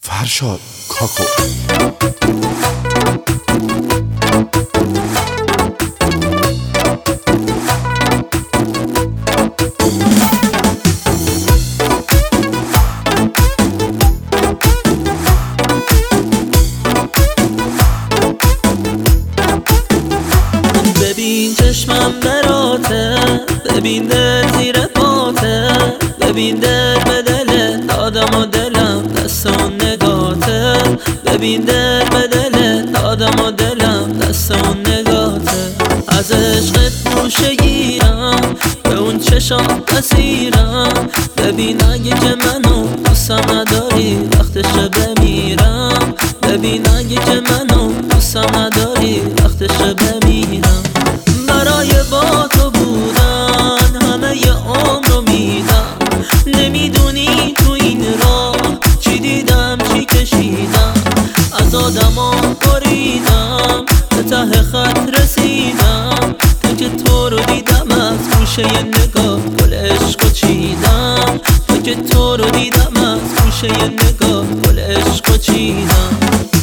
فرشاد کاکو. ببین چشمم براته، ببین دل زیر پاته، ببین دل به دل دادم و دلم دست اون نگاته، ببین دل به دل دادم و دلم دست اون نگاته. از عشقت گوشه گیرم، به اون چشام اسیرم، ببین اگه که منو دوستم نداری وقتشه بمیرم، ببین اگه که منو دوستم نداری وقتشه بمیرم. برای با تو بودن همه ی عمر رو میدم، نمیدونی تو این راه چی دیدم چی کشیدم، از آدما بریدم به ته خط رسیدم، تا که تو رو دیدم از گوشه ی نگاه گل عشق چیدم، تا که تو رو دیدم از گوشه ی نگاه گل عشق چیدم.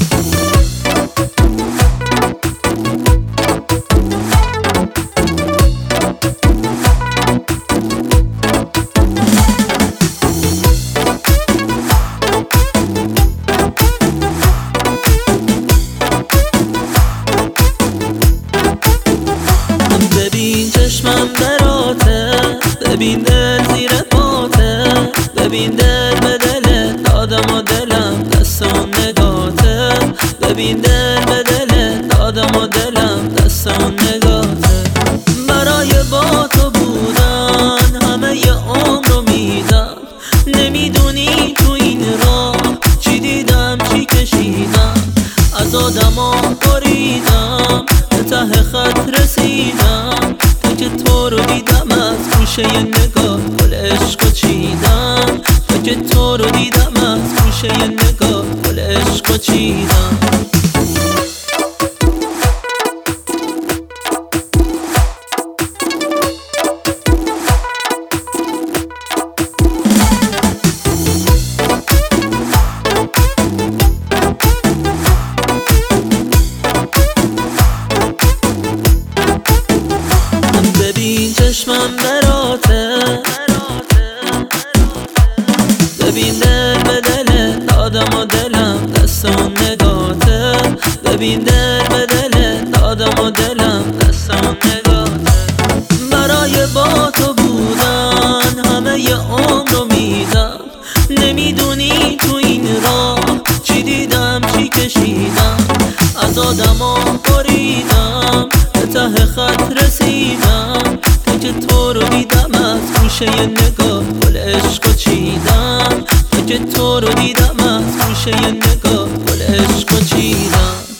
ببین چشمم براته، ببین دل زیر پاته، ببین دل به دل دادم و دلم دست اون نگاته، ببین دل به دل دادم و دلم دست اون نگاته. برای با تو بودن همه ی عمر رو میدم، نمیدونی تو این راه چی دیدم چی کشیدم، از آدما بریدم به ته خط رسیدم، تا که تو رو دیدم از گوشه ی نگاه گل عشق چیدم، تا که تو رو دیدم از گوشه ی نگاه گل عشق چیدم. ببین چشمم براته، ببین دل به دل دادم و دلم دست اون نگاته، ببین دل به دل دادم و دلم دست اون نگاته. برای با تو بودن همه ی عمر رو میدم، نمیدونی تو این راه چی دیدم چی کشیدم، از آدما بریدم به ته خط رسیدم، تا که تو رو دیدم از گوشه ی نگاه گل عشق چیدم، تا که تو رو دیدم از گوشه ی نگاه گل عشق چیدم.